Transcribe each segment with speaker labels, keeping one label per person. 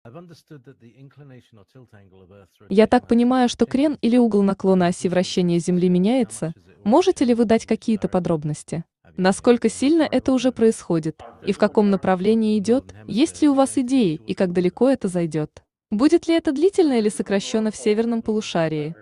Speaker 1: Я так понимаю, что крен или угол наклона оси вращения Земли меняется. Можете ли вы дать какие-то подробности? Насколько сильно это уже происходит? И в каком направлении идет? Есть ли у вас идеи и как далеко это зайдет? Будет ли это длительно или сокращенно в северном полушарии?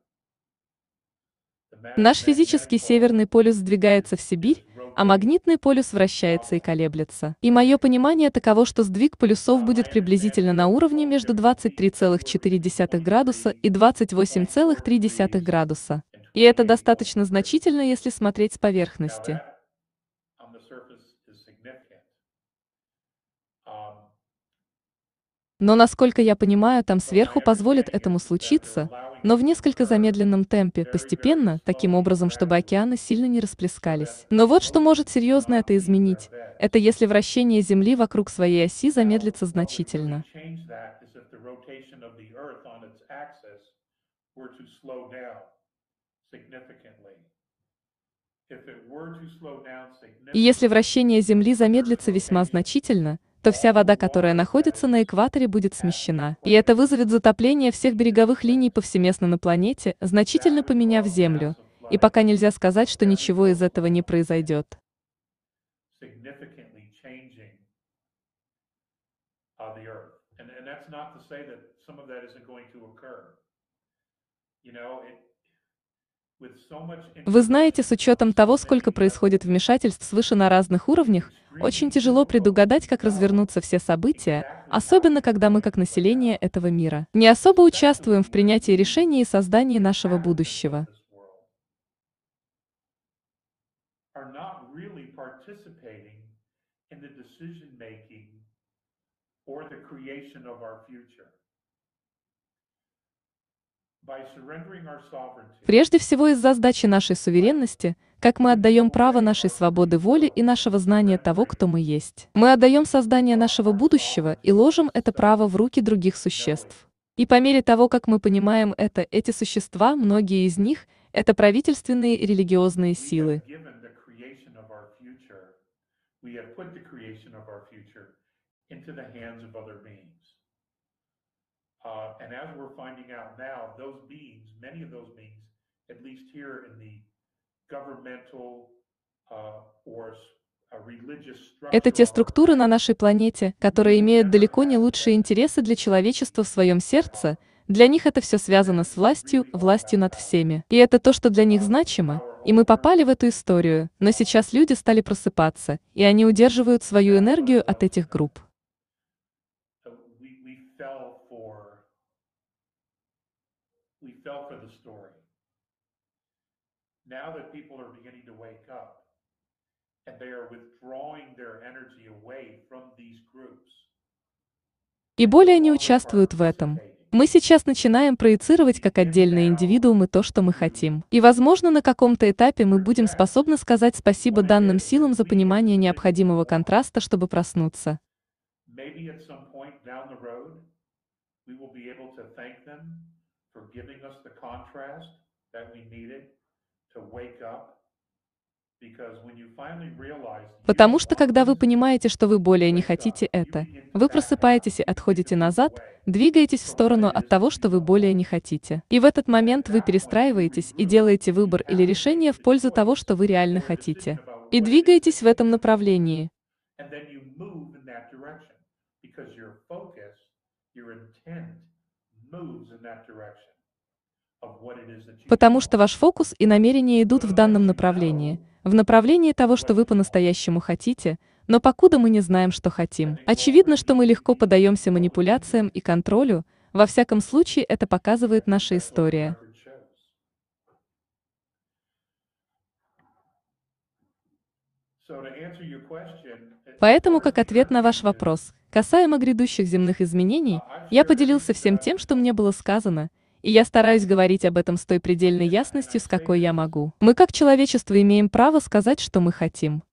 Speaker 1: Наш физический северный полюс сдвигается в Сибирь, а магнитный полюс вращается и колеблется. И мое понимание таково, что сдвиг полюсов будет приблизительно на уровне между 23,4 градуса и 28,3 градуса. И это достаточно значительно, если смотреть с поверхности. Но, насколько я понимаю, там сверху позволит этому случиться, но в несколько замедленном темпе, постепенно, таким образом, чтобы океаны сильно не расплескались. Но вот что может серьезно это изменить. Это если вращение Земли вокруг своей оси замедлится значительно. И если вращение Земли замедлится весьма значительно, то вся вода, которая находится на экваторе, будет смещена. И это вызовет затопление всех береговых линий повсеместно на планете, значительно поменяв Землю. И пока нельзя сказать, что ничего из этого не произойдет. Вы знаете, с учетом того, сколько происходит вмешательств свыше на разных уровнях, очень тяжело предугадать, как развернутся все события, особенно когда мы, как население этого мира, не особо участвуем в принятии решений и создании нашего будущего. Прежде всего из-за сдачи нашей суверенности, как мы отдаем право нашей свободы воли и нашего знания того, кто мы есть. Мы отдаем создание нашего будущего и ложим это право в руки других существ. И по мере того, как мы понимаем это, эти существа, многие из них, это правительственные и религиозные силы. Это те структуры на нашей планете, которые имеют далеко не лучшие интересы для человечества в своем сердце. Для них это все связано с властью, властью над всеми. И это то, что для них значимо. И мы попали в эту историю, но сейчас люди стали просыпаться, и они удерживают свою энергию от этих групп. И более не участвуют в этом. Мы сейчас начинаем проецировать как отдельные индивидуумы то, что мы хотим. И, возможно, на каком-то этапе мы будем способны сказать спасибо данным силам за понимание необходимого контраста, чтобы проснуться. Потому что когда вы понимаете, что вы более не хотите это, вы просыпаетесь и отходите назад, двигаетесь в сторону от того, что вы более не хотите. И в этот момент вы перестраиваетесь и делаете выбор или решение в пользу того, что вы реально хотите. И двигаетесь в этом направлении. Потому что ваш фокус и намерения идут в данном направлении, в направлении того, что вы по-настоящему хотите, но покуда мы не знаем, что хотим. Очевидно, что мы легко поддаемся манипуляциям и контролю, во всяком случае это показывает наша история. Поэтому, как ответ на ваш вопрос, касаемо грядущих земных изменений, я поделился всем тем, что мне было сказано, и я стараюсь говорить об этом с той предельной ясностью, с какой я могу. Мы как человечество имеем право сказать, что мы хотим.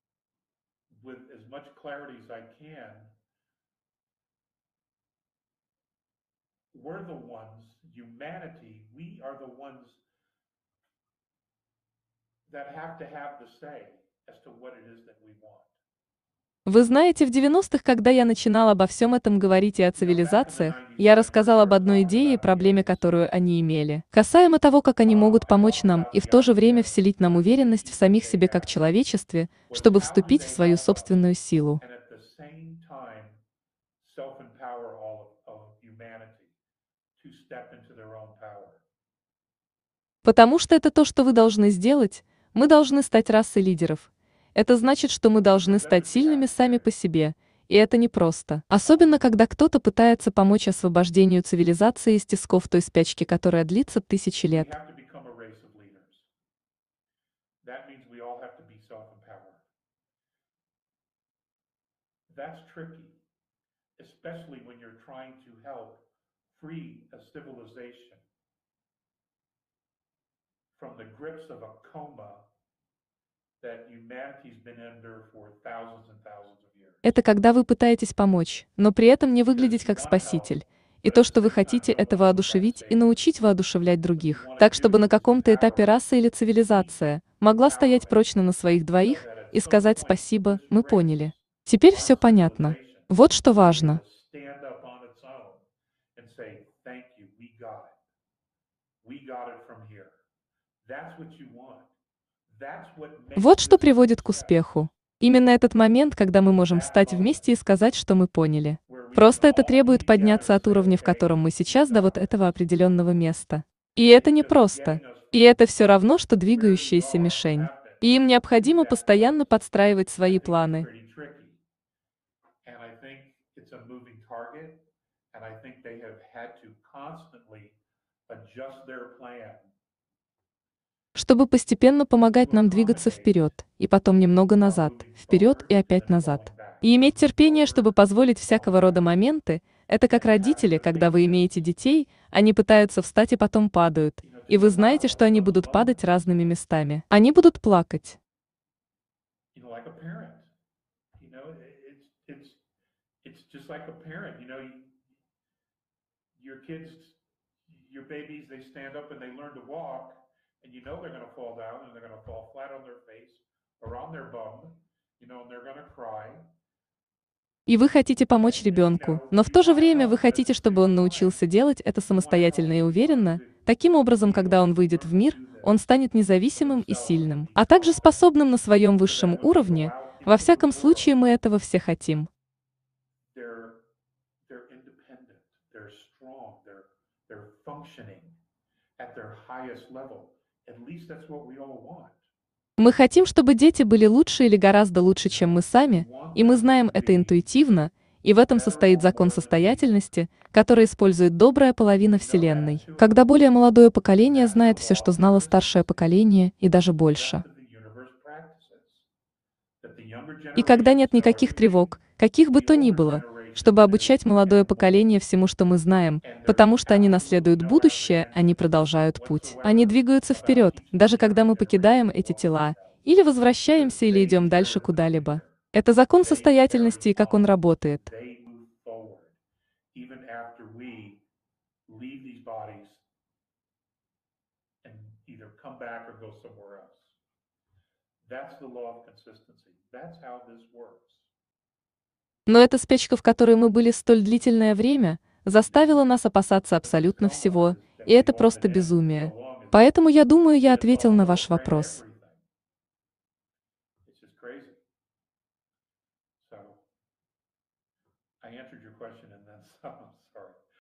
Speaker 1: Вы знаете, в 90-х, когда я начинал обо всем этом говорить и о
Speaker 2: Back in the
Speaker 1: цивилизациях,
Speaker 2: 90s
Speaker 1: я
Speaker 2: when I
Speaker 1: рассказал об
Speaker 2: started
Speaker 1: одной
Speaker 2: talking
Speaker 1: идее и
Speaker 2: about
Speaker 1: проблеме,
Speaker 2: humans,
Speaker 1: которую они имели. Касаемо того, как они могут
Speaker 2: I
Speaker 1: помочь
Speaker 2: talked
Speaker 1: нам
Speaker 2: about
Speaker 1: и в
Speaker 2: the
Speaker 1: то же время
Speaker 2: idea
Speaker 1: вселить нам
Speaker 2: that the
Speaker 1: уверенность в
Speaker 2: issue that
Speaker 1: самих
Speaker 2: they
Speaker 1: себе как
Speaker 2: had
Speaker 1: человечестве,
Speaker 2: was
Speaker 1: чтобы
Speaker 2: how do
Speaker 1: вступить в
Speaker 2: they
Speaker 1: свою
Speaker 2: help us
Speaker 1: собственную силу.
Speaker 2: and at the same time self-empower all of humanity to step into their own power.
Speaker 1: Потому что это то, что вы должны сделать, мы должны стать расой лидеров. Это значит, что мы
Speaker 2: We
Speaker 1: должны стать
Speaker 2: relentlessly have
Speaker 1: сильными
Speaker 2: to
Speaker 1: сами
Speaker 2: say,
Speaker 1: по себе. И это непросто. Особенно, когда кто-то пытается помочь освобождению цивилизации из тисков той спячки, которая длится тысячи
Speaker 2: we
Speaker 1: лет.
Speaker 2: have to become a race of leaders. That means we all have to be self-empowered. That's tricky, especially when you're trying to help free a civilization from the grips of a coma that humanity's been under for thousands and thousands of years.
Speaker 1: Это когда вы пытаетесь помочь, но при этом не
Speaker 2: Because
Speaker 1: выглядеть
Speaker 2: you
Speaker 1: как
Speaker 2: want to help,
Speaker 1: спаситель. И
Speaker 2: but at
Speaker 1: то,
Speaker 2: the
Speaker 1: что вы
Speaker 2: same time,
Speaker 1: хотите,
Speaker 2: you don't
Speaker 1: это
Speaker 2: want to lose that
Speaker 1: воодушевить и
Speaker 2: same
Speaker 1: научить
Speaker 2: person.
Speaker 1: воодушевлять
Speaker 2: What you
Speaker 1: других.
Speaker 2: want
Speaker 1: Так,
Speaker 2: to
Speaker 1: чтобы
Speaker 2: do
Speaker 1: на
Speaker 2: is
Speaker 1: каком-то этапе
Speaker 2: empower,
Speaker 1: раса или
Speaker 2: teach,
Speaker 1: цивилизация могла стоять
Speaker 2: empowerment,
Speaker 1: прочно на своих
Speaker 2: so
Speaker 1: двоих
Speaker 2: that at
Speaker 1: и
Speaker 2: some
Speaker 1: сказать
Speaker 2: point
Speaker 1: спасибо,
Speaker 2: this
Speaker 1: мы поняли.
Speaker 2: race,
Speaker 1: Теперь
Speaker 2: our
Speaker 1: все понятно.
Speaker 2: civilization,
Speaker 1: Вот что
Speaker 2: will be able
Speaker 1: важно.
Speaker 2: to stand up on its own and say, thank you, we got it. We got it from here. That's what you want. That's what makes
Speaker 1: Вот что
Speaker 2: this a
Speaker 1: приводит к
Speaker 2: success.
Speaker 1: успеху. Именно этот момент, когда мы можем
Speaker 2: That
Speaker 1: встать
Speaker 2: moment
Speaker 1: вместе и сказать, что мы поняли.
Speaker 2: where we can
Speaker 1: Просто это
Speaker 2: all
Speaker 1: требует
Speaker 2: be together
Speaker 1: подняться
Speaker 2: and
Speaker 1: от
Speaker 2: say,
Speaker 1: уровня, в
Speaker 2: okay,
Speaker 1: котором мы
Speaker 2: we
Speaker 1: сейчас, до вот
Speaker 2: got
Speaker 1: этого
Speaker 2: this.
Speaker 1: определенного места. И это
Speaker 2: It's just
Speaker 1: непросто.
Speaker 2: getting us
Speaker 1: И это все
Speaker 2: from
Speaker 1: равно, что
Speaker 2: where we
Speaker 1: двигающаяся
Speaker 2: are or
Speaker 1: мишень.
Speaker 2: have been
Speaker 1: И им
Speaker 2: to
Speaker 1: необходимо
Speaker 2: that place,
Speaker 1: постоянно подстраивать
Speaker 2: I
Speaker 1: свои
Speaker 2: think is
Speaker 1: планы.
Speaker 2: pretty tricky. And I think it's a moving target. And I think they have had to constantly adjust their plan
Speaker 1: Чтобы постепенно помогать
Speaker 2: to
Speaker 1: нам двигаться
Speaker 2: accommodate
Speaker 1: вперед, и потом немного
Speaker 2: our
Speaker 1: назад,
Speaker 2: moving
Speaker 1: вперед
Speaker 2: forward
Speaker 1: и
Speaker 2: and
Speaker 1: опять
Speaker 2: then
Speaker 1: назад.
Speaker 2: falling back,
Speaker 1: И иметь
Speaker 2: moving
Speaker 1: терпение, чтобы
Speaker 2: forward,
Speaker 1: позволить
Speaker 2: falling
Speaker 1: всякого рода
Speaker 2: back.
Speaker 1: моменты, это как
Speaker 2: And having
Speaker 1: родители,
Speaker 2: the
Speaker 1: когда вы имеете
Speaker 2: patience,
Speaker 1: детей, они пытаются встать и потом падают. И
Speaker 2: to
Speaker 1: вы знаете,
Speaker 2: allow
Speaker 1: что они
Speaker 2: those
Speaker 1: будут падать
Speaker 2: moments,
Speaker 1: разными местами. Они будут плакать.
Speaker 2: like a parent. It's just like a parent. Your kids, your babies, they stand up and they learn to walk, and they're going to fall down and they're going to fall flat on their face or on their bum, and they're going to cry.
Speaker 1: И вы хотите помочь ребенку, но в
Speaker 2: You
Speaker 1: то же
Speaker 2: want to
Speaker 1: время
Speaker 2: help
Speaker 1: вы
Speaker 2: them at
Speaker 1: хотите,
Speaker 2: the
Speaker 1: чтобы
Speaker 2: same
Speaker 1: он
Speaker 2: time.
Speaker 1: научился делать это
Speaker 2: You want to
Speaker 1: самостоятельно и
Speaker 2: help your son
Speaker 1: уверенно. Таким образом,
Speaker 2: be
Speaker 1: когда
Speaker 2: able
Speaker 1: он
Speaker 2: to
Speaker 1: выйдет в
Speaker 2: learn to
Speaker 1: мир,
Speaker 2: do this
Speaker 1: он станет
Speaker 2: for
Speaker 1: независимым и
Speaker 2: themselves and
Speaker 1: сильным,
Speaker 2: be
Speaker 1: а также
Speaker 2: strong.
Speaker 1: способным на своем
Speaker 2: So
Speaker 1: высшем
Speaker 2: that when they go
Speaker 1: уровне.
Speaker 2: out
Speaker 1: Во
Speaker 2: into the
Speaker 1: всяком случае,
Speaker 2: world,
Speaker 1: мы этого все хотим.
Speaker 2: they're independent, they're strong, they're functioning at their highest level. At least that's what we all want.
Speaker 1: Мы хотим, чтобы дети были лучше или гораздо лучше, чем мы
Speaker 2: We
Speaker 1: сами,
Speaker 2: want
Speaker 1: и мы
Speaker 2: them
Speaker 1: знаем
Speaker 2: to
Speaker 1: это
Speaker 2: be
Speaker 1: интуитивно, и в этом
Speaker 2: better,
Speaker 1: состоит закон
Speaker 2: more than we are.
Speaker 1: состоятельности, который использует добрая половина
Speaker 2: We know that
Speaker 1: Вселенной,
Speaker 2: too,
Speaker 1: когда более молодое
Speaker 2: and
Speaker 1: поколение
Speaker 2: that's the
Speaker 1: знает все,
Speaker 2: law
Speaker 1: что
Speaker 2: of
Speaker 1: знало старшее
Speaker 2: consistency
Speaker 1: поколение, и даже
Speaker 2: that the
Speaker 1: больше.
Speaker 2: rest of the universe practices. That the younger
Speaker 1: И когда
Speaker 2: generations
Speaker 1: нет
Speaker 2: know
Speaker 1: никаких
Speaker 2: everything
Speaker 1: тревог, каких бы
Speaker 2: the
Speaker 1: то ни
Speaker 2: older
Speaker 1: было,
Speaker 2: generation
Speaker 1: чтобы
Speaker 2: knew
Speaker 1: обучать молодое
Speaker 2: and more.
Speaker 1: поколение всему, что мы знаем,
Speaker 2: And there's
Speaker 1: потому что они
Speaker 2: absolutely
Speaker 1: наследуют
Speaker 2: no
Speaker 1: будущее, они
Speaker 2: apprehension
Speaker 1: продолжают путь. Они
Speaker 2: whatsoever
Speaker 1: двигаются
Speaker 2: about
Speaker 1: вперед,
Speaker 2: teaching
Speaker 1: даже
Speaker 2: the
Speaker 1: когда
Speaker 2: younger
Speaker 1: мы покидаем
Speaker 2: generation
Speaker 1: эти
Speaker 2: along with
Speaker 1: тела,
Speaker 2: them.
Speaker 1: или
Speaker 2: Because
Speaker 1: возвращаемся или
Speaker 2: they
Speaker 1: идем дальше
Speaker 2: carry the
Speaker 1: куда-либо.
Speaker 2: future.
Speaker 1: Это закон
Speaker 2: They carry
Speaker 1: состоятельности и как он
Speaker 2: on.
Speaker 1: работает.
Speaker 2: They move forward. Even after we leave these bodies and either come back or go somewhere else. That's the law of consistency. That's how this works.
Speaker 1: Но эта спячка, в которой мы были столь длительное время, заставила нас опасаться
Speaker 2: But this
Speaker 1: абсолютно
Speaker 2: coma
Speaker 1: всего,
Speaker 2: that
Speaker 1: и
Speaker 2: we've
Speaker 1: это
Speaker 2: all been
Speaker 1: просто
Speaker 2: in for so
Speaker 1: безумие.
Speaker 2: long
Speaker 1: Поэтому я думаю, я
Speaker 2: made us all
Speaker 1: ответил на
Speaker 2: so
Speaker 1: ваш
Speaker 2: afraid of
Speaker 1: вопрос.